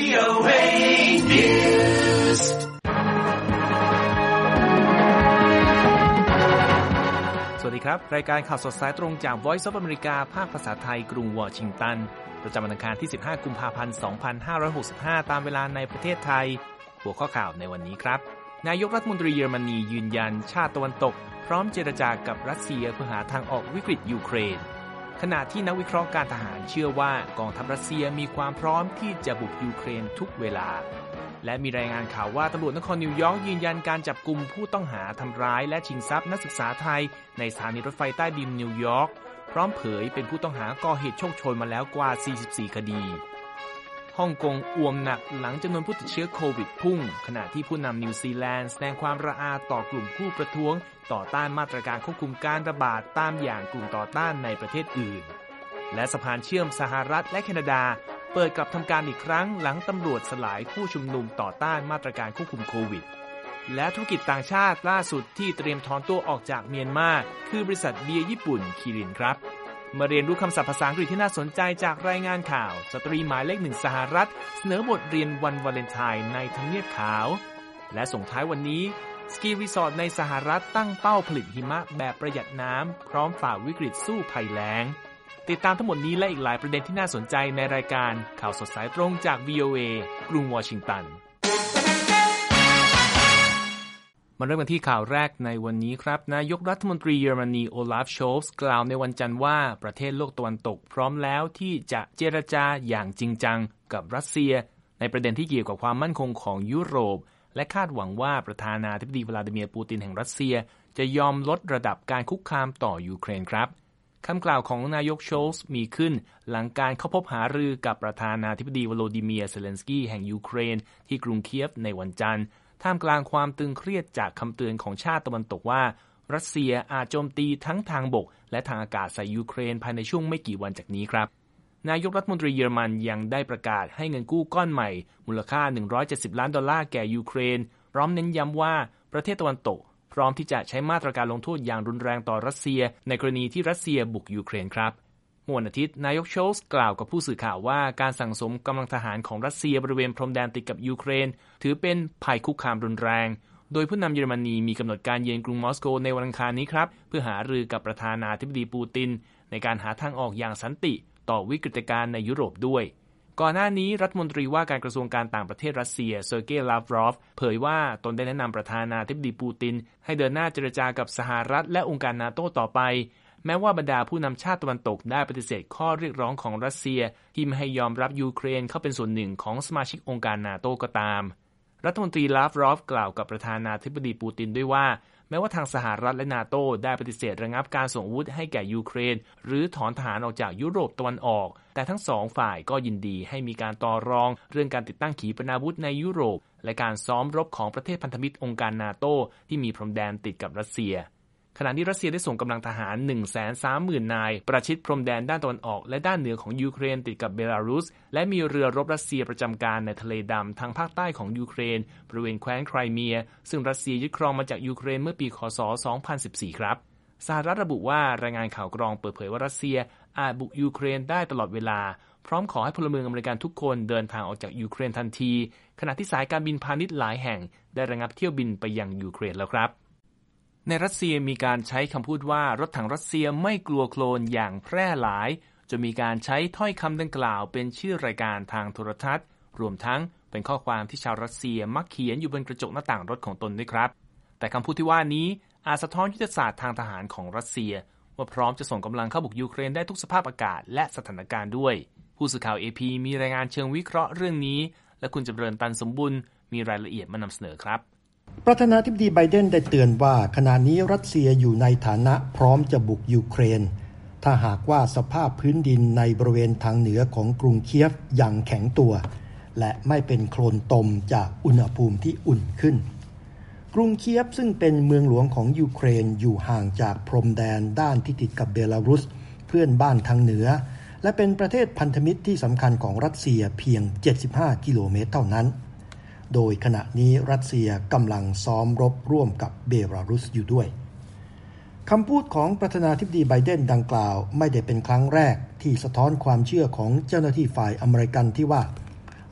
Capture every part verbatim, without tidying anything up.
โอ เอ News สวัสดีครับรายการข่าวสดสายตรงจาก Voice of America ภาคภาษาไทยกรุงวอชิงตันประจำวันอังคารที่สิบห้ากุมภาพันธ์สองพันห้าร้อยหกสิบห้าตามเวลาในประเทศไทยหัวข้อข่าวในวันนี้ครับนายกรัฐมนตรีเยอรมนียืนยันชาติตะวันตกพร้อมเจรจากับรัสเซียเพื่อหาทางออกวิกฤตยูเครนขณะที่นักวิเคราะห์การทหารเชื่อว่ากองทัพรัสเซียมีความพร้อมที่จะบุกยูเครนทุกเวลาและมีรายงานข่าวว่าตำรวจนครนิวยอร์กยืนยันการจับกุมผู้ต้องหาทำร้ายและชิงทรัพย์นักศึกษาไทยในสถานีรถไฟใต้ดินนิวยอร์กพร้อมเผยเป็นผู้ต้องหาก่อเหตุโชคโชนมาแล้วกว่าสี่สิบสี่คดีฮ่องกงอ่วมหนักหลังจำนวนผู้ติดเชื้อโควิดพุ่งขณะที่ผู้นำนิวซีแลนด์แสดงความระอาต่อกลุ่มผู้ประท้วงต่อต้านมาตรการควบคุมการระบาดตามอย่างกลุ่มต่อต้านในประเทศอื่นและสะพานเชื่อมสหรัฐและแคนาดาเปิดกลับทำการอีกครั้งหลังตำรวจสลายผู้ชุมนุมต่อต้านมาตรการควบคุมโควิดและธุรกิจต่างชาติล่าสุดที่เตรียมถอนตัวออกจากเมียนมาคือบริษัทเบียร์ญี่ปุ่นคิรินครับมาเรียนรู้คำศัพท์ภาษาอังกฤษที่น่าสนใจจากรายงานข่าวสตรีหมายเลขหนึ่งสหรัฐเสนอบทเรียนวันวาเลนไทน์ในทำเนียบขาวและส่งท้ายวันนี้สกีรีสอร์ทในสหรัฐตั้งเป้าผลิตหิมะแบบประหยัดน้ำพร้อมฝ่าวิกฤตสู้ภัยแล้งติดตามทั้งหมดนี้และอีกหลายประเด็นที่น่าสนใจในรายการข่าวสดสายตรงจาก วี โอ เอ กรุงวอชิงตันมาเริ่มกันที่ข่าวแรกในวันนี้ครับนายกรัฐมนตรีเยอรมนีโอลาฟ โชลซ์กล่าวในวันจันทร์ว่าประเทศโลกตะวันตกพร้อมแล้วที่จะเจรจาอย่างจริงจังกับรัสเซียในประเด็นที่เกี่ยวกับความมั่นคงของยุโรปและคาดหวังว่าประธานาธิบดีวลาดิเมียร์ปูตินแห่งรัสเซียจะยอมลดระดับการคุกคามต่อยูเครนครับคำกล่าวของนายกโชลซ์มีขึ้นหลังการเข้าพบหารือกับประธานาธิบดีวโลดิเมียร์เซเลนสกี้แห่งยูเครนที่กรุงเคียฟในวันจันทร์ท่ามกลางความตึงเครียดจากคำเตือนของชาติตะวันตกว่ารัสเซียอาจโจมตีทั้งทางบกและทางอากาศใส่ยูเครนภายในช่วงไม่กี่วันจากนี้ครับนายกรัฐมนตรีเยอรมันยังได้ประกาศให้เงินกู้ก้อนใหม่มูลค่าหนึ่งร้อยเจ็ดสิบล้านดอลลาร์แก่ยูเครนพร้อมเน้นย้ำว่าประเทศตะวันตกพร้อมที่จะใช้มาตรการลงโทษอย่างรุนแรงต่อรัสเซียในกรณีที่รัสเซียบุกยูเครนครับเมื่อวันอาทิตย์นายกโชลซ์กล่าวกับผู้สื่อข่าวว่าการสั่งสมกำลังทหารของรัสเซียบริเวณพรมแดนติดกับยูเครนถือเป็นภัยคุกคามรุนแรงโดยผู้นำเยอรมนีมีกำหนดการเยือนกรุงมอสโกในวันอังคารนี้ครับเพื่อหารือกับประธานาธิบดีปูตินในการหาทางออกอย่างสันติต่อวิกฤตการณ์ในยุโรปด้วยก่อนหน้านี้รัฐมนตรีว่าการกระทรวงการต่างประเทศรัสเซียเซอร์เกย์ ลาฟรอฟเผยว่าตนได้แนะนำประธานาธิบดีปูตินให้เดินหน้าเจรจากับสหรัฐและองค์การนาโต้ต่อไปแม้ว่าบรรดาผู้นำชาติตะวันตกได้ปฏิเสธข้อเรียกร้องของรัสเซียที่ไม่ให้ยอมรับยูเครนเข้าเป็นส่วนหนึ่งของสมาชิกองค์การนาโต้ก็ตามรัฐมนตรีลาฟรอฟกล่าวกับประธานาธิบดีปูตินด้วยว่าแม้ว่าทางสหรัฐและนาโต้ได้ปฏิเสธระงับการส่งอาวุธให้แก่ยูเครนหรือถอนทหารออกจากยุโรปตะวันออกแต่ทั้งสองฝ่ายก็ยินดีให้มีการต่อรองเรื่องการติดตั้งขีปนาวุธในยุโรปและการซ้อมรบของประเทศพันธมิตรองค์การนาโต้ที่มีพรมแดนติดกับรัสเซียขณะนี้รัสเซียได้ส่งกำลังทหาร หนึ่งแสนสามหมื่น นายประชิดพรมแดนด้านตะวันออกและด้านเหนือของยูเครนติดกับเบลารุสและมีเรือรบรัสเซียประจำการในทะเลดำทางภาคใต้ของยูเครนบริเวณแคว้นไครเมียซึ่งรัสเซียยึดครองมาจากยูเครนเมื่อปีค.ศ. สองพันสิบสี่ครับสหรัฐระบุว่ารายงานข่าวกรองเปิดเผยว่ารัสเซียอาจบุกยูเครนได้ตลอดเวลาพร้อมขอให้พลเมืองอเมริกันทุกคนเดินทางออกจากยูเครนทันทีขณะที่สายการบินพาณิชย์หลายแห่งได้ระงับเที่ยวบินไปยังยูเครนแล้วครับในรัสเซียมีการใช้คำพูดว่ารถถังรัสเซียไม่กลัวโคลนอย่างแพร่หลายจนมีการใช้ถ้อยคำดังกล่าวเป็นชื่อรายการทางโทรทัศน์รวมทั้งเป็นข้อความที่ชาวรัสเซียมักเขียนอยู่บนกระจกหน้าต่างรถของตนด้วยครับแต่คำพูดที่ว่านี้อาจสะท้อนยุทธศาสตร์ทางทหารของรัสเซียว่าพร้อมจะส่งกำลังเข้าบุกยูเครนได้ทุกสภาพอากาศและสถานการณ์ด้วยผู้สื่อข่าว เอ พี มีรายงานเชิงวิเคราะห์เรื่องนี้และคุณจำเริญตันสมบุญมีรายละเอียดมานำเสนอครับประธานาธิบดีไบเดนได้เตือนว่าขณะนี้รัสเซียอยู่ในฐานะพร้อมจะบุกยูเครนถ้าหากว่าสภาพพื้นดินในบริเวณทางเหนือของกรุงเคียฟยังแข็งตัวและไม่เป็นโคลนตมจากอุณหภูมิที่อุ่นขึ้นกรุงเคียฟซึ่งเป็นเมืองหลวงของยูเครนอยู่ห่างจากพรมแดนด้านที่ติดกับเบลารุสเพื่อนบ้านทางเหนือและเป็นประเทศพันธมิตรที่สำคัญของรัสเซียเพียงเจ็ดสิบห้ากิโลเมตรเท่านั้นโดยขณะนี้รัสเซียกำลังซ้อมรบร่วมกับเบลารุสอยู่ด้วยคำพูดของประธานาธิบดีไบเดนดังกล่าวไม่ได้เป็นครั้งแรกที่สะท้อนความเชื่อของเจ้าหน้าที่ฝ่ายอเมริกันที่ว่า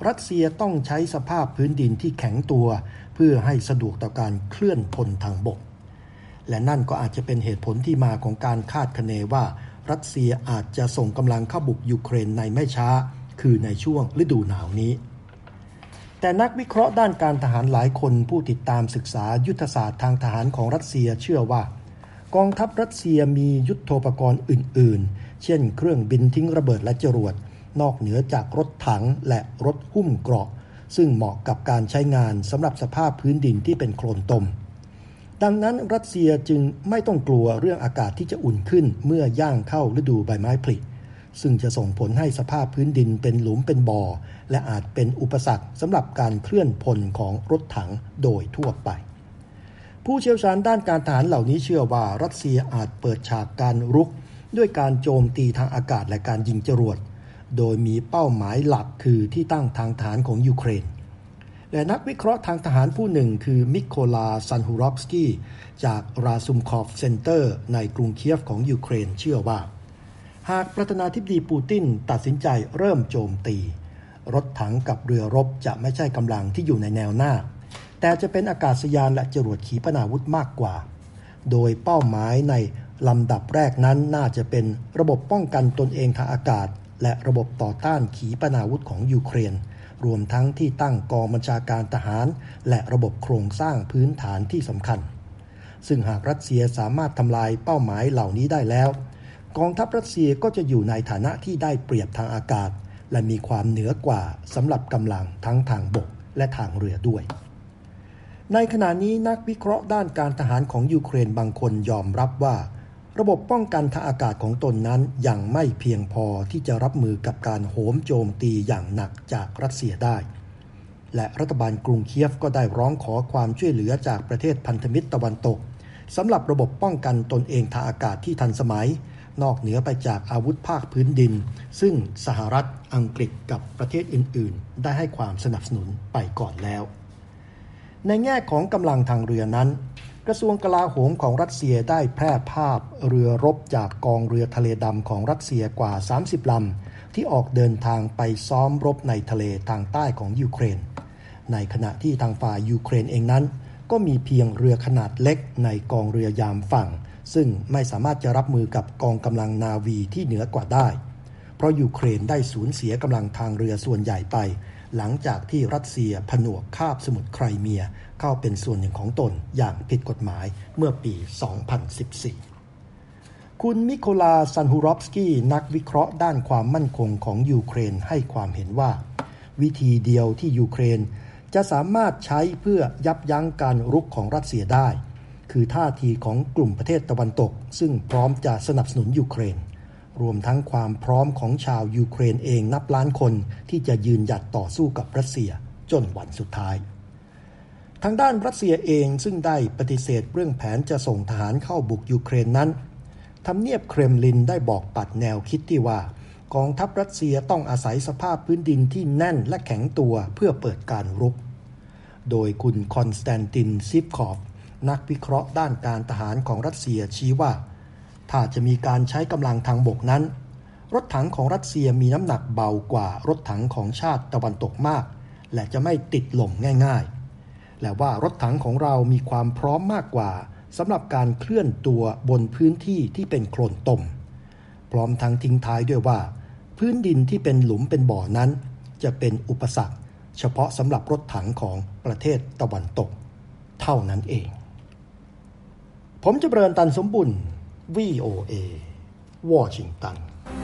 รัสเซียต้องใช้สภาพพื้นดินที่แข็งตัวเพื่อให้สะดวกต่อการเคลื่อนพลทางบกและนั่นก็อาจจะเป็นเหตุผลที่มาของการคาดคะเนว่ารัสเซียอาจจะส่งกำลังเข้าบุกยูเครนในไม่ช้าคือในช่วงฤดูหนาวนี้แต่นักวิเคราะห์ด้านการทหารหลายคนผู้ติดตามศึกษายุทธศาสตร์ทางทหารของรัสเซียเชื่อว่ากองทัพรัสเซียมียุทโธปกรณ์อื่นๆเช่นเครื่องบินทิ้งระเบิดและจรวดนอกเหนือจากรถถังและรถหุ้มเกราะซึ่งเหมาะกับการใช้งานสำหรับสภาพพื้นดินที่เป็นโคลนตมดังนั้นรัสเซียจึงไม่ต้องกลัวเรื่องอากาศที่จะอุ่นขึ้นเมื่อย่างเข้าฤดูใบไม้ผลิซึ่งจะส่งผลให้สภาพพื้นดินเป็นหลุมเป็นบ่อและอาจเป็นอุปสรรคสำหรับการเคลื่อนพลของรถถังโดยทั่วไปผู้เชี่ยวชาญด้านการทหารเหล่านี้เชื่อว่ารัสเซียอาจเปิดฉากการรุกด้วยการโจมตีทางอากาศและการยิงจรวดโดยมีเป้าหมายหลักคือที่ตั้งทางทหารของยูเครนและนักวิเคราะห์ทางทหารผู้หนึ่งคือมิโคลาซันฮูรอฟสกี้จากราซุมคอฟเซ็นเตอร์ในกรุงเคียฟของยูเครนเชื่อว่าหากประธานาธิบดีปูตินตัดสินใจเริ่มโจมตีรถถังกับเรือรบจะไม่ใช่กำลังที่อยู่ในแนวหน้าแต่จะเป็นอากาศยานและจรวดขีปนาวุธมากกว่าโดยเป้าหมายในลำดับแรกนั้นน่าจะเป็นระบบป้องกันตนเองทางอากาศและระบบต่อต้านขีปนาวุธของยูเครนรวมทั้งที่ตั้งกองบัญชาการทหารและระบบโครงสร้างพื้นฐานที่สำคัญซึ่งหากรัสเซียสามารถทำลายเป้าหมายเหล่านี้ได้แล้วกองทัพรัสเซียก็จะอยู่ในฐานะที่ได้เปรียบทางอากาศและมีความเหนือกว่าสำหรับกำลังทั้งทางบกและทางเรือด้วยในขณะนี้นักวิเคราะห์ด้านการทหารของยูเครนบางคนยอมรับว่าระบบป้องกันทางอากาศของตนนั้นยังไม่เพียงพอที่จะรับมือกับการโหมโจมตีอย่างหนักจากรัสเซียได้และรัฐบาลกรุงเคียฟก็ได้ร้องขอความช่วยเหลือจากประเทศพันธมิตรตะวันตกสำหรับระบบป้องกันตนเองทางอากาศที่ทันสมัยนอกเหนือไปจากอาวุธภาคพื้นดินซึ่งสหรัฐอังกฤษกับประเทศอื่นๆได้ให้ความสนับสนุนไปก่อนแล้วในแง่ของกำลังทางเรือนั้นกระทรวงกลาโหมของรัสเซียได้แพร่ภาพเรือรบจากกองเรือทะเลดำของรัสเซียกว่าสามสิบลำที่ออกเดินทางไปซ้อมรบในทะเลทางใต้ของยูเครนในขณะที่ทางฝ่ายยูเครนเองนั้นก็มีเพียงเรือขนาดเล็กในกองเรือยามฝั่งซึ่งไม่สามารถจะรับมือกับกองกำลังนาวีที่เหนือกว่าได้เพราะยูเครนได้สูญเสียกำลังทางเรือส่วนใหญ่ไปหลังจากที่รัสเซียผนวกคาบสมุทรไครเมียเข้าเป็นส่วนหนึ่งของตนอย่างผิดกฎหมายเมื่อปี สองพันสิบสี่ คุณมิโคลาซันฮูรอฟสกี้นักวิเคราะห์ด้านความมั่นคงของยูเครนให้ความเห็นว่าวิธีเดียวที่ยูเครนจะสามารถใช้เพื่อยับยั้งการรุกของรัสเซียได้คือท่าทีของกลุ่มประเทศตะวันตกซึ่งพร้อมจะสนับสนุนยูเครนรวมทั้งความพร้อมของชาวยูเครนเองนับล้านคนที่จะยืนหยัดต่อสู้กับรัสเซียจนวันสุดท้ายทางด้านรัสเซียเองซึ่งได้ปฏิเสธเรื่องแผนจะส่งทหารเข้าบุกยูเครนนั้นทำเนียบเครมลินได้บอกปัดแนวคิดที่ว่ากองทัพรัสเซียต้องอาศัยสภาพพื้นดินที่แน่นและแข็งตัวเพื่อเปิดการรุกโดยคุณคอนสแตนตินซิฟคอฟนักวิเคราะห์ด้านการทหารของรัสเซียชี้ว่าถ้าจะมีการใช้กำลังทางบกนั้นรถถังของรัสเซียมีน้ำหนักเบากว่ารถถังของชาติตะวันตกมากและจะไม่ติดลมง่ายๆและว่ารถถังของเรามีความพร้อมมากกว่าสำหรับการเคลื่อนตัวบนพื้นที่ที่เป็นโคลนตมพร้อมทั้งทิ้งท้ายด้วยว่าพื้นดินที่เป็นหลุมเป็นบ่อนั้นจะเป็นอุปสรรคเฉพาะสำหรับรถถังของประเทศตะวันตกเท่านั้นเองผมจะเบริญตันสมบุญ วี โอ เอ วอชิงตัน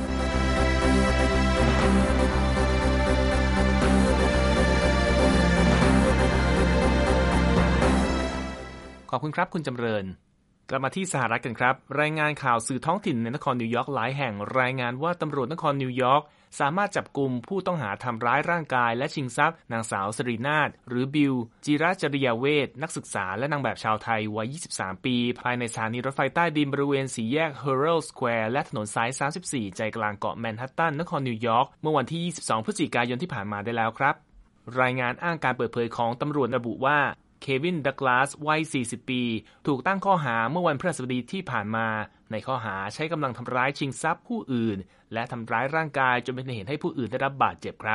ขอบคุณครับคุณจำเริญกลับมาที่สหรัฐกันครับรายงานข่าวสื่อท้องถิ่นในนครนิวยอร์กหลายแห่งรายงานว่าตำรวจนครนิวยอร์กสามารถจับกุมผู้ต้องหาทำร้ายร่างกายและชิงทรัพย์นางสาวสรีนาถหรือบิลจิราจริยเวชนักศึกษาและนางแบบชาวไทยวัยยี่สิบสามปีภายในสถานีรถไฟใต้ดินบริเวณสี่แยก Herald Square และถนนสายสามสิบสี่ใจกลางเกาะแมนฮัตตันนครนิวยอร์กเมื่อวันที่ยี่สิบสองพฤศจิกายนที่ผ่านมาได้แล้วครับรายงานอ้างการเปิดเผยของตำรวจระบุว่าเควินดักลาสวัยสี่สิบปีถูกตั้งข้อหาเมื่อวันพฤหัสบดีที่ผ่านมาในข้อหาใช้กำลังทำร้ายชิงทรัพย์ผู้อื่นและทำร้ายร่างกายจนเป็นเหตุให้ผู้อื่นได้รับบาดเจ็บครับ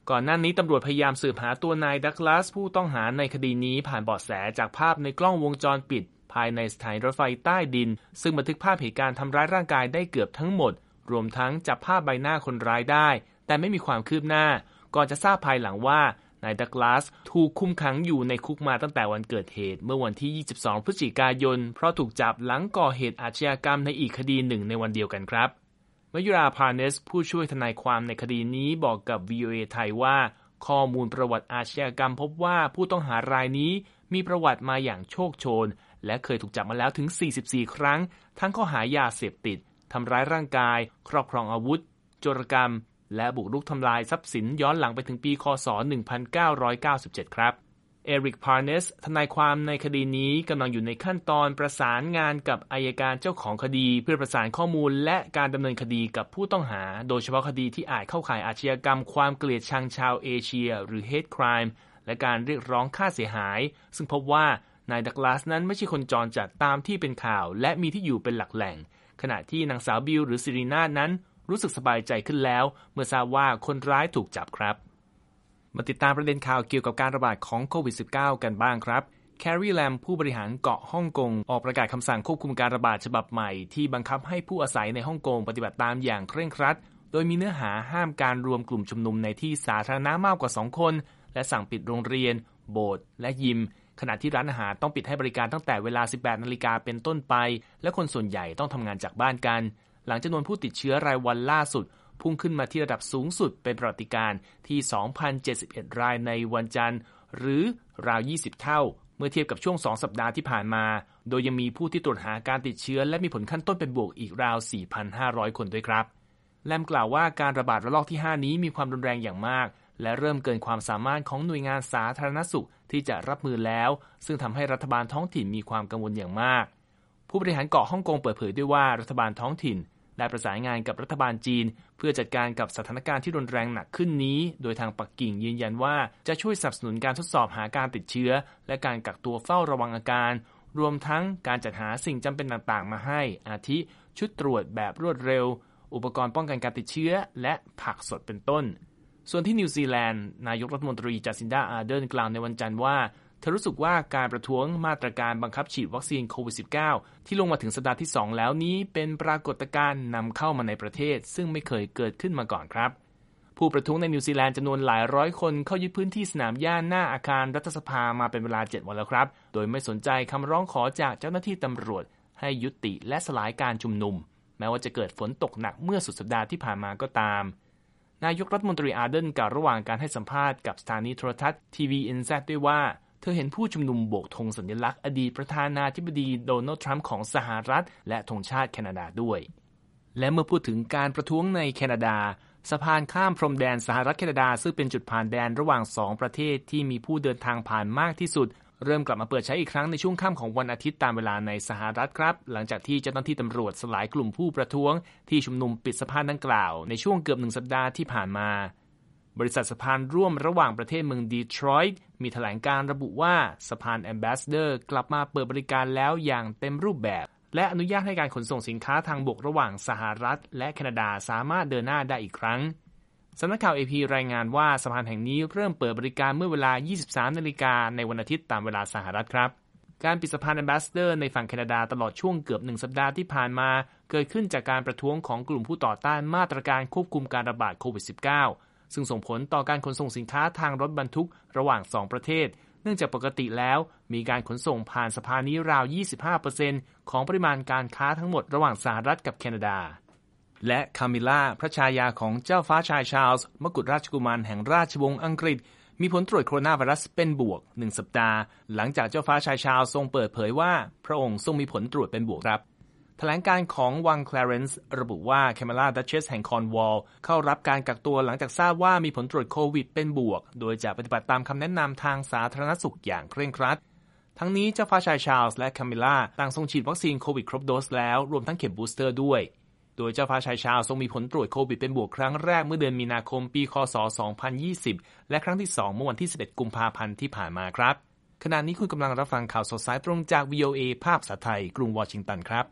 ก่อนหน้านี้ตำรวจพยายามสืบหาตัวนายดักลาสผู้ต้องหาในคดีนี้ผ่านเบาะแสจากภาพในกล้องวงจรปิดภายในสถานีรถไฟใต้ดินซึ่งบันทึกภาพเหตุการณ์ทำร้ายร่างกายได้เกือบทั้งหมดรวมทั้งจับภาพใบหน้าคนร้ายได้แต่ไม่มีความคืบหน้าก่อนจะทราบภายหลังว่านายดักลาสถูกคุมขังอยู่ในคุกมาตั้งแต่วันเกิดเหตุเมื่อวันที่ยี่สิบสองพฤศจิกายนเพราะถูกจับหลังก่อเหตุอาชญากรรมในอีกคดีหนึ่งในวันเดียวกันครับมยุราพาร์เนสผู้ช่วยทนายความในคดีนี้บอกกับ วี โอ เอ ไทยว่าข้อมูลประวัติอาชญากรรมพบว่าผู้ต้องหารายนี้มีประวัติมาอย่างโชคโชนและเคยถูกจับมาแล้วถึงสี่สิบสี่ครั้งทั้งข้อหายาเสพติดทำร้ายร่างกายครอบครองอาวุธโจรกรรมและบุกรุกทำลายทรัพย์สินย้อนหลังไปถึงปีค.ศ. หนึ่งพันเก้าร้อยเก้าสิบเจ็ดครับเอริกพาร์เนสทนายความในคดีนี้กำลังอยู่ในขั้นตอนประสานงานกับอัยการเจ้าของคดีเพื่อประสานข้อมูลและการดำเนินคดีกับผู้ต้องหาโดยเฉพาะคดีที่อาจเข้าข่ายอาชญากรรมความเกลียดชังชาวเอเชียหรือ hate crime และการเรียกร้องค่าเสียหายซึ่งพบว่านายดักลาสนั้นไม่ใช่คนจรจัดตามที่เป็นข่าวและมีที่อยู่เป็นหลักแหล่งขณะที่นางสาวบิลหรือซิรีนานั้นรู้สึกสบายใจขึ้นแล้วเมื่อทราบว่าคนร้ายถูกจับครับมาติดตามประเด็นข่าวเกี่ยวกับการระบาดของโควิด สิบเก้า กันบ้างครับแคร์รีแลมผู้บริหารเกาะฮ่องกงออกประกาศคำสั่งควบคุมการระบาดฉบับใหม่ที่บังคับให้ผู้อาศัยในฮ่องกงปฏิบัติตามอย่างเคร่งครัดโดยมีเนื้อหาห้ามการรวมกลุ่มชุมนุมในที่สาธารณะมากกว่าสองคนและสั่งปิดโรงเรียนโบสถ์และยิมขณะที่ร้านอาหารต้องปิดให้บริการตั้งแต่เวลา สิบแปดนาฬิกาเป็นต้นไปและคนส่วนใหญ่ต้องทำงานจากบ้านกันหลังจำนวนผู้ติดเชื้อรายวันล่าสุดพุ่งขึ้นมาที่ระดับสูงสุดเป็นประวัติการณ์ที่ สองพันเจ็ดสิบเอ็ด รายในวันจันทร์หรือราวยี่สิบเท่าเมื่อเทียบกับช่วงสองสัปดาห์ที่ผ่านมาโดยยังมีผู้ที่ตรวจหาการติดเชื้อและมีผลขั้นต้นเป็นบวกอีกราว สี่พันห้าร้อย คนด้วยครับแลมกล่าวว่าการระบาดระลอกที่ห้านี้มีความรุนแรงอย่างมากและเริ่มเกินความสามารถของหน่วยงานสาธารณสุขที่จะรับมือแล้วซึ่งทำให้รัฐบาลท้องถิ่นมีความกังวลอย่างมากผู้บริหารเกาะฮ่องกงเปิดเผยด้วยว่ารัฐบาลท้องถิ่นได้ประสานงานกับรัฐบาลจีนเพื่อจัดการกับสถานการณ์ที่รุนแรงหนักขึ้นนี้โดยทางปักกิ่งยืนยันว่าจะช่วยสนับสนุนการทดสอบหาการติดเชื้อและการกักตัวเฝ้าระวังอาการรวมทั้งการจัดหาสิ่งจำเป็นต่างๆมาให้อาทิชุดตรวจแบบรวดเร็วอุปกรณ์ป้องกันการติดเชื้อและผักสดเป็นต้นส่วนที่นิวซีแลนด์นายกรัฐมนตรีจาซินดาอาร์เดนกล่าวในวันจันทร์ว่าเธอรู้สึกว่าการประท้วงมาตรการบังคับฉีดวัคซีนโควิด สิบเก้า ที่ลงมาถึงสัปดาห์ที่สองแล้วนี้เป็นปรากฏการณ์นำเข้ามาในประเทศซึ่งไม่เคยเกิดขึ้นมาก่อนครับผู้ประท้วงในนิวซีแลนด์จำนวนหลายร้อยคนเข้ายึดพื้นที่สนามหญ้าหน้าอาคารรัฐสภามาเป็นเวลาเจ็ดวันแล้วครับโดยไม่สนใจคำร้องขอจากเจ้าหน้าที่ตำรวจให้ยุติและสลายการชุมนุมแม้ว่าจะเกิดฝนตกหนักเมื่อสุดสัปดาห์ที่ผ่านมาก็ตามนายกรัฐมนตรีอาร์เดนกล่าวระหว่างการให้สัมภาษณ์กับสถานีโทรทัศน์ทีวี เอ็น แซด ด้วยว่าเธอเห็นผู้ชุมนุมโบกธงสัญลักษณ์อดีตประธานาธิบดีโดนัลด์ทรัมป์ของสหรัฐและธงชาติแคนาดาด้วยและเมื่อพูดถึงการประท้วงในแคนาดาสะพานข้ามพรมแดนสหรัฐแคนาดาซึ่งเป็นจุดผ่านแดนระหว่างสองประเทศที่มีผู้เดินทางผ่านมากที่สุดเริ่มกลับมาเปิดใช้อีกครั้งในช่วงค่ำของวันอาทิตย์ตามเวลาในสหรัฐครับหลังจากที่เจ้าหน้าที่ตำรวจสลายกลุ่มผู้ประท้วงที่ชุมนุมปิดสะพานดังกล่าวในช่วงเกือบหนึ่งสัปดาห์ที่ผ่านมาบริษัทสะพานร่วมระหว่างประเทศเมืองดีทรอยต์มีแถลงการระบุว่าสะพาน Ambassador กลับมาเปิดบริการแล้วอย่างเต็มรูปแบบและอนุญาตให้การขนส่งสินค้าทางบกระหว่างสหรัฐและแคนาดาสามารถเดินหน้าได้อีกครั้งสำนักข่าว เอ พี รายงานว่าสะพานแห่งนี้เริ่มเปิดบริการเมื่อเวลา ยี่สิบสามนาฬิกาในวันอาทิตย์ตามเวลาสหรัฐครับการปิดสะพาน Ambassador ในฝั่งแคนาดาตลอดช่วงเกือบหนึ่งสัปดาห์ที่ผ่านมาเกิดขึ้นจากการประท้วงของกลุ่มผู้ต่อต้านมาตรการควบคุมการระบาดโควิด สิบเก้าซึ่งส่งผลต่อการขนส่งสินค้าทางรถบรรทุกระหว่างสองประเทศเนื่องจากปกติแล้วมีการขนส่งผ่านสะพานนี้ราว ยี่สิบห้าเปอร์เซ็นต์ ของปริมาณการค้าทั้งหมดระหว่างสหรัฐกับแคนาดาและคามิล่าพระชายาของเจ้าฟ้าชายชาร์ลส์มกุฎราชกุมารแห่งราชวงศ์อังกฤษมีผลตรวจโคโรนาไวรัสเป็นบวกหนึ่งสัปดาห์หลังจากเจ้าฟ้าชายชาร์ลส์ทรงเปิดเผยว่าพระองค์ทรงมีผลตรวจเป็นบวกครับแถลงการของวังแคลเรนซ์ระบุว่าแคมิล่าดัชเชสแห่งคอร์นวอลล์เข้ารับการกักตัวหลังจากทราบว่ามีผลตรวจโควิดเป็นบวกโดยจะปฏิบัติตามคำแนะนำทางสาธารณสุขอย่างเคร่งครัดทั้งนี้เจ้าฟ้าชายชาร์ลส์และแคมิล่าต่างทรงฉีดวัคซีนโควิดครบโดสแล้วรวมทั้งเข็มบูสเตอร์ด้วยโดยเจ้าฟ้าชายชาร์ลส์ทรงมีผลตรวจโควิดเป็นบวกครั้งแรกเมื่อเดือนมีนาคมปีค.ศ. สองพันยี่สิบและครั้งที่สองเมื่อวันที่สิบเอ็ดกุมภาพันธ์ที่ผ่านมาครับขณะนี้คุณกำลังรับฟังข่าวสดสายตรงจาก วี โอ เอ ภาคภาษาไทยกรุงวอชิงตันครับ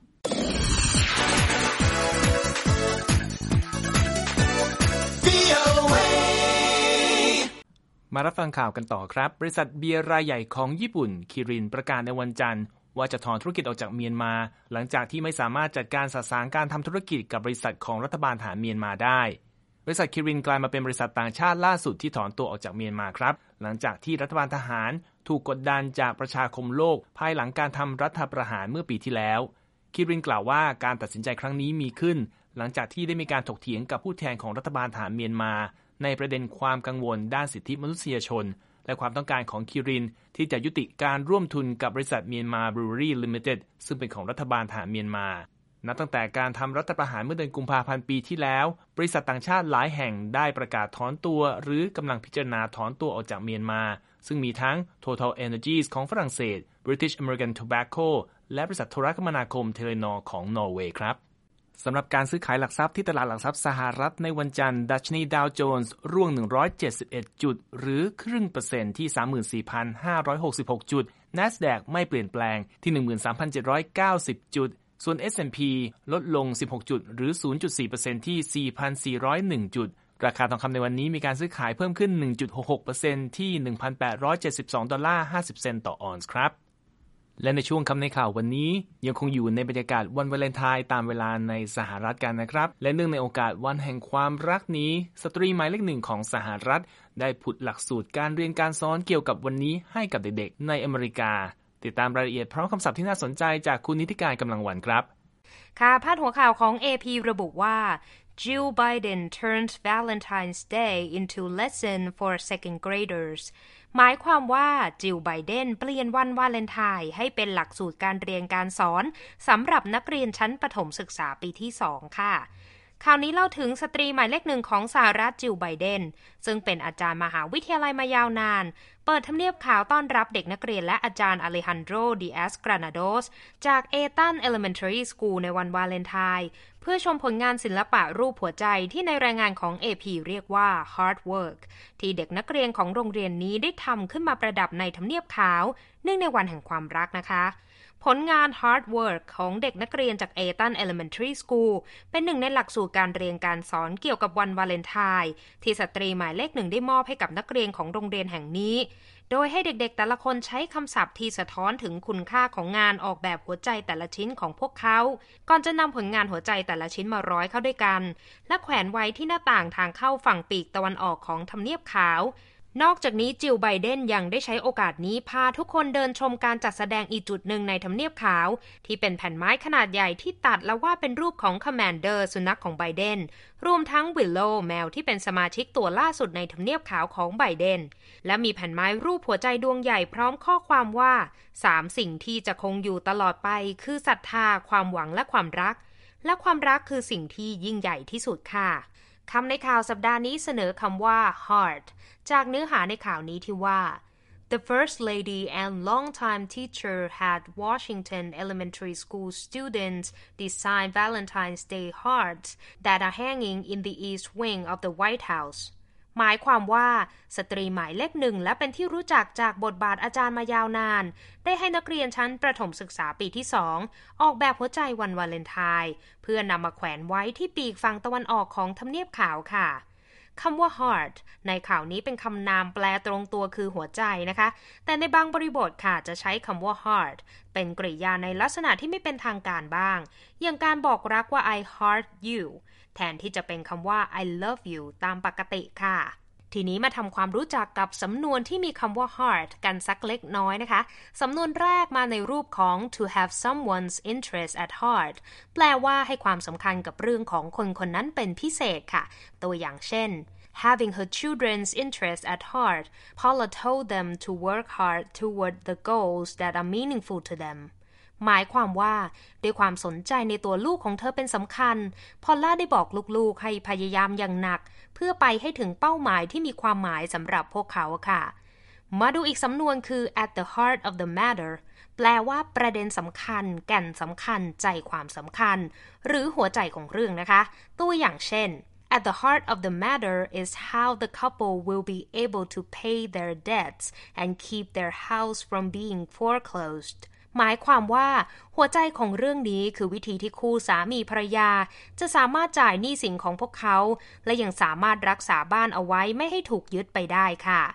มารับฟังข่าวกันต่อครับบริษัทเบียร์รายใหญ่ของญี่ปุ่นคิรินประกาศในวันจันทร์ว่าจะถอนธุรกิจออกจากเมียนมาหลังจากที่ไม่สามารถจัดการสะสางการทำธุรกิจกับบริษัทของรัฐบาลทหารเมียนมาได้บริษัทคิรินกลายมาเป็นบริษัทต่างชาติล่าสุดที่ถอนตัวออกจากเมียนมาครับหลังจากที่รัฐบาลทหารถูกกดดันจากประชาคมโลกภายหลังการทำรัฐประหารเมื่อปีที่แล้วคิรินกล่าวว่าการตัดสินใจครั้งนี้มีขึ้นหลังจากที่ได้มีการถกเถียงกับผู้แทนของรัฐบาลทหารเมียนมาในประเด็นความกังวลด้านสิทธิมนุษยชนและความต้องการของคิรินที่จะยุติการร่วมทุนกับบริษัทเมียนมาบรูเวอรี่ลิมิเต็ดซึ่งเป็นของรัฐบาลทหารเมียนมานับตั้งแต่การทำรัฐประหารเมื่อเดือนกุมภาพันธ์ปีที่แล้วบริษัทต่างชาติหลายแห่งได้ประกาศถอนตัวหรือกำลังพิจารณาถอนตัวออกจากเมียนมาซึ่งมีทั้ง Total Energies ของฝรั่งเศส British American Tobacco และบริษัทโทรคมนาคมเทเลนอร์ของนอร์เวย์ครับสำหรับการซื้อขายหลักทรัพย์ที่ตลาดหลักทรัพย์สหรัฐในวันจันทร์ดัชนีดาวโจนส์ร่วงหนึ่งร้อยเจ็ดสิบเอ็ดจุดหรือครึ่งเปอร์เซ็นต์ที่ สามหมื่นสี่พันห้าร้อยหกสิบหก จุด NASDAQ ไม่เปลี่ยนแปลงที่ หนึ่งหมื่นสามพันเจ็ดร้อยเก้าสิบ จุดส่วน เอส แอนด์ พี ลดลงสิบหกจุดหรือ ศูนย์จุดสี่เปอร์เซ็นต์ ที่ สี่พันสี่ร้อยเอ็ด จุดราคาทองคำในวันนี้มีการซื้อขายเพิ่มขึ้น หนึ่งจุดหกหกเปอร์เซ็นต์ ที่ หนึ่งพันแปดร้อยเจ็ดสิบสองดอลลาร์ห้าสิบเซนต์ต่อออนซ์ครับและในช่วงคำในข่าววันนี้ยังคงอยู่ในบรรยากาศวันวาเลนไทน์ตามเวลาในสหรัฐกันนะครับและเนื่องในโอกาสวันแห่งความรักนี้สตรีหมายเลขหนึ่งของสหรัฐได้ผุดหลักสูตรการเรียนการสอนเกี่ยวกับวันนี้ให้กับเด็กๆในอเมริกาติดตามรายละเอียดพร้อมคำศัพท์ที่น่าสนใจจากคุณนิติการกำลังวันครับค่ะพาดหัวข่าวของ เอ พี ระบุว่า Jill Biden turned Valentine's Day into lesson for second graders หมายความว่าจิลไบเดนเปลี่ยนวันวาเลนไทน์ให้เป็นหลักสูตรการเรียนการสอนสำหรับนักเรียนชั้นประถมศึกษาปีที่สองค่ะข่าวนี้เล่าถึงสตรีหมายเลขหนึ่งของสหรัฐจิลไบเดนซึ่งเป็นอาจารย์มหาวิทยาลัยมายาวนานเปิดทำเนียบขาวต้อนรับเด็กนักเรียนและอาจารย์อเลฮันโดร ดิแอส กรานาโดสจากเอตัน Elementary School ในวันวาเลนไทน์เพื่อชมผลงานศิลปะรูปหัวใจที่ในรายงานของ เอ พี เรียกว่า Hard Work ที่เด็กนักเรียนของโรงเรียนนี้ได้ทำขึ้นมาประดับในทำเนียบขาวเนื่องในวันแห่งความรักนะคะผลงาน Hard Work ของเด็กนักเรียนจาก Eton Elementary School เป็นหนึ่งในหลักสูตรการเรียนการสอนเกี่ยวกับวันวาเลนไทน์ที่สตรีหมายเลขหนึ่งได้มอบให้กับนักเรียนของโรงเรียนแห่งนี้โดยให้เด็กๆแต่ละคนใช้คำศัพท์ที่สะท้อนถึงคุณค่าของงานออกแบบหัวใจแต่ละชิ้นของพวกเขาก่อนจะนำผลงานหัวใจแต่ละชิ้นมาร้อยเข้าด้วยกันและแขวนไว้ที่หน้าต่างทางเข้าฝั่งปีกตะวันออกของทำเนียบขาวนอกจากนี้จิลไบเดนยังได้ใช้โอกาสนี้พาทุกคนเดินชมการจัดแสดงอีกจุดหนึ่งในทำเนียบขาวที่เป็นแผ่นไม้ขนาดใหญ่ที่ตัดและวาดเป็นรูปของคอมมานเดอร์สุนัขของไบเดนรวมทั้งวิลโลแมวที่เป็นสมาชิกตัวล่าสุดในทำเนียบขาวของไบเดนและมีแผ่นไม้รูปหัวใจดวงใหญ่พร้อมข้อความว่าสามสิ่งที่จะคงอยู่ตลอดไปคือศรัทธาความหวังและความรักและความรักคือสิ่งที่ยิ่งใหญ่ที่สุดค่ะคำในข่าวสัปดาห์นี้เสนอคำว่า heart จากเนื้อหาในข่าวนี้ที่ว่า The First Lady and longtime teacher had Washington Elementary School students design Valentine's Day hearts that are hanging in the East Wing of the White Houseหมายความว่าสตรีหมายเลขหนึ่งและเป็นที่รู้จักจากบทบาทอาจารย์มายาวนานได้ให้นักเรียนชั้นประถมศึกษาปีที่สองออกแบบหัวใจวันวาเลนไทน์เพื่อนำมาแขวนไว้ที่ปีกฝั่งตะวันออกของทำเนียบขาวค่ะคำว่า heart ในข่าวนี้เป็นคำนามแปลตรงตัวคือหัวใจนะคะแต่ในบางบริบทค่ะจะใช้คำว่า heart เป็นกริยาในลักษณะที่ไม่เป็นทางการบ้างอย่างการบอกรักว่า I heart youแทนที่จะเป็นคำว่า I love you ตามปกติค่ะทีนี้มาทำความรู้จักกับสำนวนที่มีคำว่า heart กันสักเล็กน้อยนะคะสำนวนแรกมาในรูปของ to have someone's interest at heart แปลว่าให้ความสำคัญกับเรื่องของคนคนนั้นเป็นพิเศษค่ะตัวอย่างเช่น Having her children's interest at heart, Paula told them to work hard toward the goals that are meaningful to themหมายความว่าด้วยความสนใจในตัวลูกของเธอเป็นสำคัญพอลล่าได้บอกลูกๆให้พยายามอย่างหนักเพื่อไปให้ถึงเป้าหมายที่มีความหมายสำหรับพวกเขาค่ะมาดูอีกสำนวนคือ at the heart of the matter แปลว่าประเด็นสำคัญแก่นสำคัญใจความสำคัญหรือหัวใจของเรื่องนะคะตัวอย่างเช่น At the heart of the matter is how the couple will be able to pay their debts and keep their house from being foreclosedหมายความว่าหัวใจของเรื่องนี้คือวิธีที่คู่สามีภรรยาจะสามารถจ่ายหนี้สินของพวกเขาและยังสามารถรักษาบ้านเอาไว้ไม่ให้ถูกยึดไปได้ค่ะ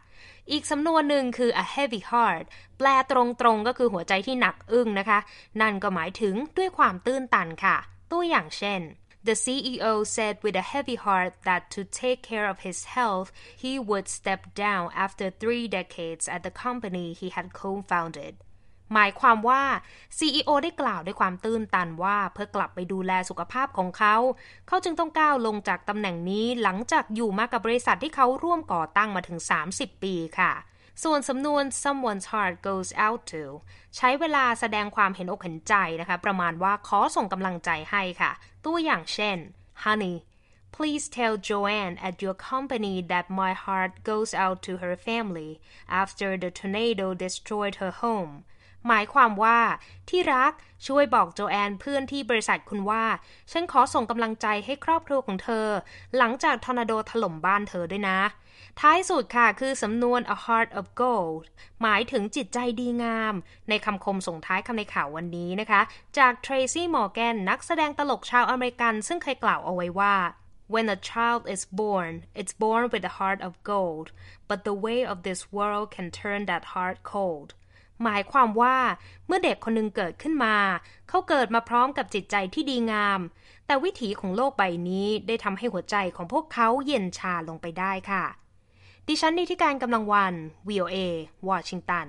อีกสำนวนหนึ่งคือ a heavy heart แปลตรงๆก็คือหัวใจที่หนักอึ้งนะคะนั่นก็หมายถึงด้วยความตื้นตันค่ะตัวอย่างเช่น The ซี อี โอ said with a heavy heart that to take care of his health he would step down after three decades at the company he had co-foundedหมายความว่า ซี อี โอ ได้กล่าวด้วยความตื้นตันว่าเพื่อกลับไปดูแลสุขภาพของเขาเขาจึงต้องก้าวลงจากตำแหน่งนี้หลังจากอยู่มากับบริษัทที่เขาร่วมก่อตั้งมาถึงสามสิบปีค่ะส่วนสำนวน someone's heart goes out to ใช้เวลาแสดงความเห็นอกเห็นใจนะคะประมาณว่าขอส่งกำลังใจให้ค่ะตัวอย่างเช่น Honey Please tell Joanne at your company that my heart goes out to her family after the tornado destroyed her homeหมายความว่าที่รักช่วยบอกโจแอนเพื่อนที่บริษัทคุณว่าฉันขอส่งกำลังใจให้ครอบครัวของเธอหลังจากทอร์นาโดถล่มบ้านเธอด้วยนะท้ายสุดค่ะคือสำนวน a heart of gold หมายถึงจิตใจดีงามในคำคมส่งท้ายคำในข่าววันนี้นะคะจาก Tracy Morgan นักแสดงตลกชาวอเมริกันซึ่งเคยกล่าวเอาไว้ว่า When a child is born, it's born with a heart of gold, but the way of this world can turn that heart coldหมายความว่าเมื่อเด็กคนหนึ่งเกิดขึ้นมาเขาเกิดมาพร้อมกับจิตใจที่ดีงามแต่วิถีของโลกใบนี้ได้ทำให้หัวใจของพวกเขาเย็นชาลงไปได้ค่ะดิฉันนิติการกำลังวัน วี โอ เอ วอชิงตัน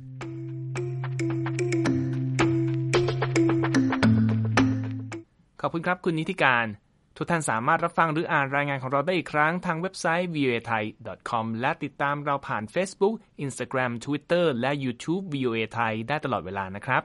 ขอบคุณครับคุณนิติการทุกท่านสามารถรับฟังหรืออ่านรายงานของเราได้อีกครั้งทางเว็บไซต์ วี โอ เอ ไทย ดอท คอม และติดตามเราผ่าน Facebook Instagram Twitter และ YouTube วี โอ เอ ไทยได้ตลอดเวลานะครับ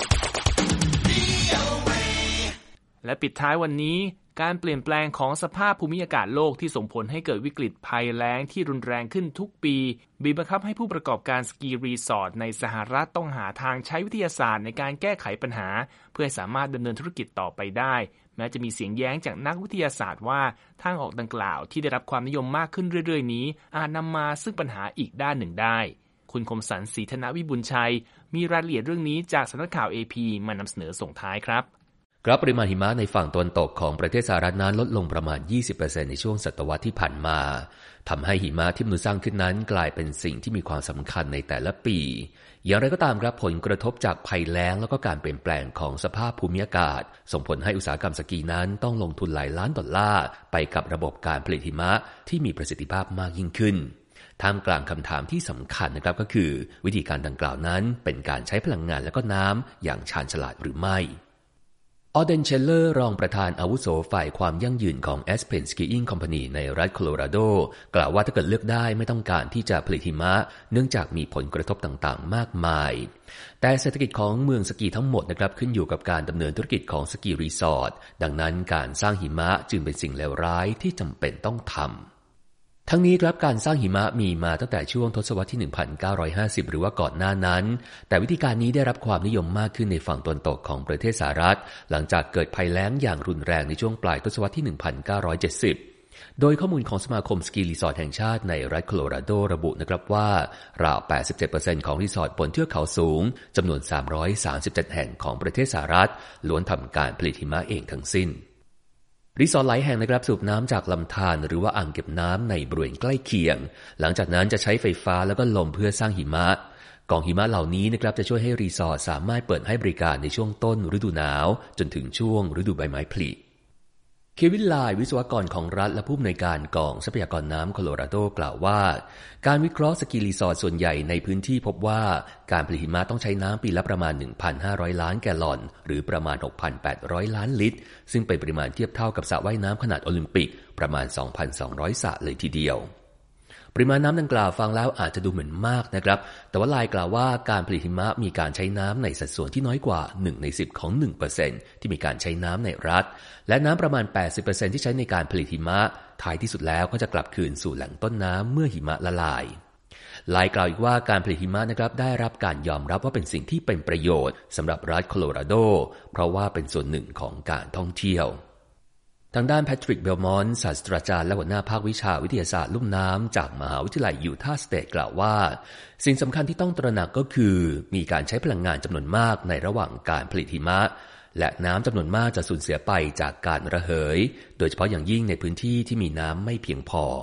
และปิดท้ายวันนี้การเปลี่ยนแปลงของสภาพภูมิอากาศโลกที่ส่งผลให้เกิดวิกฤตภัยแล้งที่รุนแรงขึ้นทุกปีบีบบังคับให้ผู้ประกอบการสกีรีสอร์ทในสหรัฐต้องหาทางใช้วิทยาศาสตร์ในการแก้ไขปัญหาเพื่อให้สามารถดำเนินธุรกิจต่อไปได้แม้จะมีเสียงแย้งจากนักวิทยาศาสตร์ว่าทางออกดังกล่าวที่ได้รับความนิยมมากขึ้นเรื่อยๆนี้อาจนำมาซึ่งปัญหาอีกด้านหนึ่งได้คุณคมสันต์ ศรีธนวิบุญชัยมีรายละเอียดเรื่องนี้จากสำนักข่าว เอ พี มานำเสนอส่งท้ายครับครับปริมาณหิมะในฝั่งตะวันตกของประเทศสหรัฐนั้นลดลงประมาณ ยี่สิบเปอร์เซ็นต์ ในช่วงศตวรรษที่ผ่านมาทำให้หิมะที่มนุษย์สร้างขึ้นนั้นกลายเป็นสิ่งที่มีความสำคัญในแต่ละปีอย่างไรก็ตามครับผลกระทบจากภัยแล้งแล้วก็การเปลี่ยนแปลงของสภาพภูมิอากาศส่งผลให้อุตสาหกรรมสกีนั้นต้องลงทุนหลายล้านดอลลาร์ไปกับระบบการผลิตหิมะที่มีประสิทธิภาพมากยิ่งขึ้นท่ามกลางคำถามที่สำคัญนะครับก็คือวิธีการดังกล่าวนั้นเป็นการใช้พลังงานและก็น้ำอย่างชาญฉลาดหรือไม่ออเดนเชลเลอร์รองประธานอาวุโสฝ่ายความยั่งยืนของ Aspen Skiing Company ในรัฐโคโลราโดกล่าวว่าถ้าเกิดเลือกได้ไม่ต้องการที่จะผลิตหิมะเนื่องจากมีผลกระทบต่างๆมากมายแต่เศรษฐกิจของเมืองสกีทั้งหมดนะครับขึ้นอยู่กับการดำเนินธุรกิจของสกีรีสอร์ทดังนั้นการสร้างหิมะจึงเป็นสิ่งเลวร้ายที่จำเป็นต้องทำทั้งนี้ครับการสร้างหิมะมีมาตั้งแต่ช่วงทศวรรษที่ หนึ่งพันเก้าร้อยห้าสิบ หรือว่าก่อนหน้านั้นแต่วิธีการนี้ได้รับความนิยมมากขึ้นในฝั่งตะวันตกของประเทศสหรัฐหลังจากเกิดภัยแล้งอย่างรุนแรงในช่วงปลายทศวรรษที่ หนึ่งพันเก้าร้อยเจ็ดสิบ โดยข้อมูลของสมาคมสกีรีสอร์ทแห่งชาติในรัฐโคโลราโดระบุนะครับว่าราว แปดสิบเจ็ดเปอร์เซ็นต์ ของรีสอร์ทบนเทือกเขาสูงจำนวนสามร้อยสามสิบเจ็ดแห่งของประเทศสหรัฐล้วนทำการผลิตหิมะเองทั้งสิ้นรีสอร์ทหลายแห่งนะครับสูบน้ำจากลำธารหรือว่าอ่างเก็บน้ำในบริเวณใกล้เคียงหลังจากนั้นจะใช้ไฟฟ้าแล้วก็ลมเพื่อสร้างหิมะกองหิมะเหล่านี้นะครับจะช่วยให้รีสอร์ทสามารถเปิดให้บริการในช่วงต้นฤดูหนาวจนถึงช่วงฤดูใบไม้ผลิเควินไลน์วิศวกรของรัฐและผู้อำนวยการกองทรัพยากรน้ำโคโลราโดกล่าวว่าการวิเคราะห์สกีรีสอร์ทส่วนใหญ่ในพื้นที่พบว่าการผลิตหิมะต้องใช้น้ำปีละประมาณ หนึ่งพันห้าร้อย ล้านแกลลอนหรือประมาณ หกพันแปดร้อย ล้านลิตรซึ่งเป็นปริมาณเทียบเท่ากับสระว่ายน้ำขนาดโอลิมปิกประมาณ สองพันสองร้อย สระเลยทีเดียวปริมาณน้ำดังกล่าวฟังแล้วอาจจะดูเหมือนมากนะครับแต่ว่าไลน์กล่าวว่าการผลิตหิมะมีการใช้น้ำในสัดส่วนที่น้อยกว่าหนึ่งในสิบของ หนึ่งเปอร์เซ็นต์ ที่มีการใช้น้ำในรัฐและน้ำประมาณ แปดสิบเปอร์เซ็นต์ ที่ใช้ในการผลิตหิมะท้ายที่สุดแล้วก็จะกลับคืนสู่แหล่งต้นน้ำเมื่อหิมะละลายไลน์กล่าวอีกว่าการผลิตหิมะนะครับได้รับการยอมรับว่าเป็นสิ่งที่เป็นประโยชน์สำหรับรัฐโคโลราโดเพราะว่าเป็นส่วนหนึ่งของการท่องเที่ยวทางด้านแพทริกเบลมอนต์ศาสตราจารย์และหัวหน้าภาควิชาวิทยาศาสตร์ลุ่มน้ำจากมหาวิทยาลัยยูทาห์สเตทกล่าวว่าสิ่งสำคัญที่ต้องตระหนักก็คือมีการใช้พลังงานจำนวนมากในระหว่างการผลิตหิมะและน้ำจำนวนมากจะสูญเสียไปจากการระเหยโดยเฉพาะอย่างยิ่งในพื้นที่ที่มีน้ำไม่เพียงพอ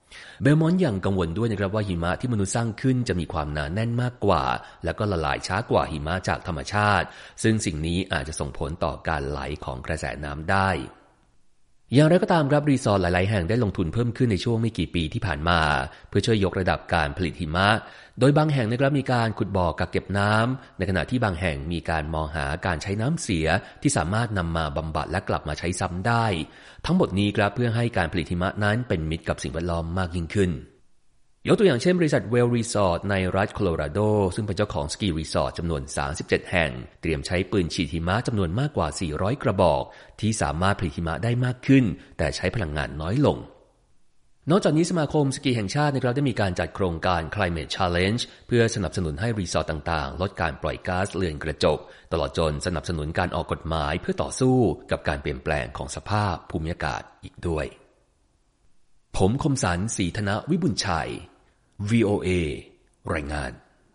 เบลมอนต์ยังกังวลด้วยนะครับว่าหิมะที่มนุษย์สร้างขึ้นจะมีความหนาแน่นมากกว่าและก็ละลายช้ากว่าหิมะจากธรรมชาติซึ่งสิ่งนี้อาจจะส่งผลต่อการไหลของกระแสน้ำได้อย่างไรก็ตามครับรีสอร์ทหลายๆแห่งได้ลงทุนเพิ่มขึ้นในช่วงไม่กี่ปีที่ผ่านมาเพื่อช่วยยกระดับการผลิตหิมะโดยบางแห่งนะครับมีการขุดบ่อกักเก็บน้ำในขณะที่บางแห่งมีการมองหาการใช้น้ำเสียที่สามารถนำมาบำบัดและกลับมาใช้ซ้ำได้ทั้งหมดนี้ครับเพื่อให้การผลิตหิมะนั้นเป็นมิตรกับสิ่งแวดล้อมมากยิ่งขึ้นยกตัวอย่างเช่นบริษัทเวลรีสอร์ทในรัฐโคโลราโดซึ่งเป็นเจ้าของสกีรีสอร์ทจำนวนสามสิบเจ็ดแห่งเตรียมใช้ปืนฉีดหิมะจำนวนมากกว่าสี่ร้อยกระบอกที่สามารถผลิตหิมะได้มากขึ้นแต่ใช้พลังงานน้อยลงนอกจากนี้สมาคมสกีแห่งชาตินะครับได้มีการจัดโครงการ Climate Challenge เพื่อสนับสนุนให้รีสอร์ทต่างๆลดการปล่อยก๊าซเรือนกระจกตลอดจนสนับสนุนการออกกฎหมายเพื่อต่อสู้กับการเปลี่ยนแปลงของสภาพภูมิอากาศอีกด้วยผมคมสันต์ ศรีธนวิบุญชัย วี โอ เอ รายงาน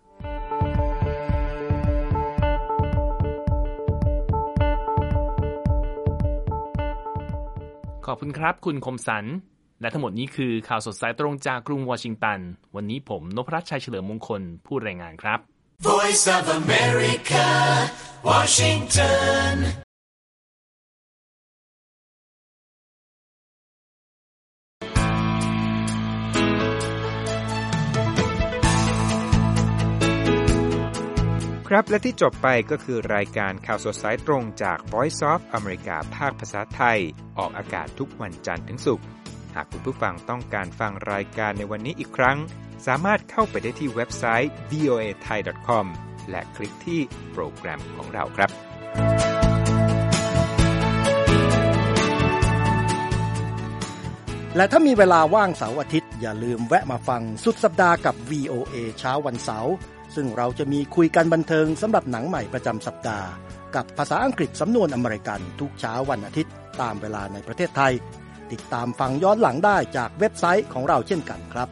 ขอบคุณครับคุณคมสันต์และทั้งหมดนี้คือข่าวสดสายตรงจากกรุงวอชิงตันวันนี้ผมนพรัตน์ชัยเฉลิมมงคลผู้รายงานครับ Voice of America Washington ครับและที่จบไปก็คือรายการข่าวสดสายตรงจาก Voice of America ภาคภาษาไทยออกอากาศทุกวันจันทร์ถึงศุกร์หากคุณผู้ฟังต้องการฟังรายการในวันนี้อีกครั้งสามารถเข้าไปได้ที่เว็บไซต์ วี โอ เอ ไทย ดอท คอม และคลิกที่โปรแกรมของเราครับและถ้ามีเวลาว่างเสาร์อาทิตย์อย่าลืมแวะมาฟังสุดสัปดาห์กับ วี โอ เอ เช้าวันเสาร์ซึ่งเราจะมีคุยกันบันเทิงสำหรับหนังใหม่ประจำสัปดาห์กับภาษาอังกฤษสำนวนอเมริกันทุกเช้าวันอาทิตย์ตามเวลาในประเทศไทยติดตามฟังย้อนหลังได้จากเว็บไซต์ของเราเช่นกันครับ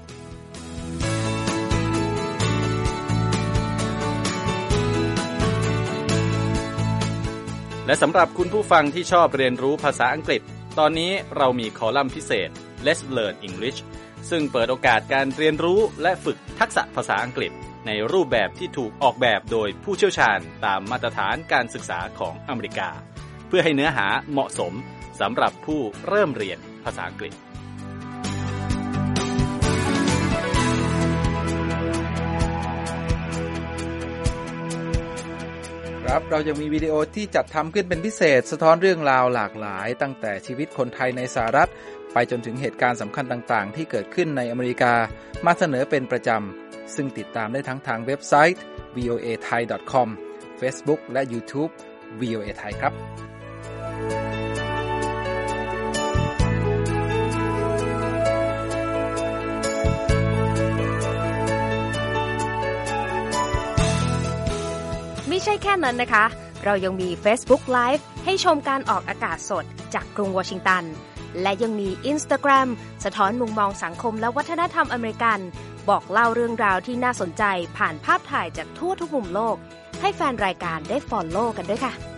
และสำหรับคุณผู้ฟังที่ชอบเรียนรู้ภาษาอังกฤษตอนนี้เรามีคอลัมน์พิเศษ Let's Learn English ซึ่งเปิดโอกาสการเรียนรู้และฝึกทักษะภาษาอังกฤษในรูปแบบที่ถูกออกแบบโดยผู้เชี่ยวชาญตามมาตรฐานการศึกษาของอเมริกาเพื่อให้เนื้อหาเหมาะสมสำหรับผู้เริ่มเรียนภาษาอังกฤษครับเรายังมีวิดีโอที่จัดทำขึ้นเป็นพิเศษสะท้อนเรื่องราวหลากหลายตั้งแต่ชีวิตคนไทยในสหรัฐไปจนถึงเหตุการณ์สำคัญต่างๆที่เกิดขึ้นในอเมริกามาเสนอเป็นประจำซึ่งติดตามได้ทั้งทางเว็บไซต์ วี โอ เอ ไทย ดอท คอม Facebook และ YouTube วี โอ เอ ไทยครับไม่ใช่แค่นั้นนะคะเรายังมี Facebook Live ให้ชมการออกอากาศสดจากกรุงวอชิงตันและยังมี Instagram สะท้อนมุมมองสังคมและวัฒนธรรมอเมริกันบอกเล่าเรื่องราวที่น่าสนใจผ่านภาพถ่ายจากทั่วทุกมุมโลกให้แฟนรายการได้ follow กันด้วยค่ะ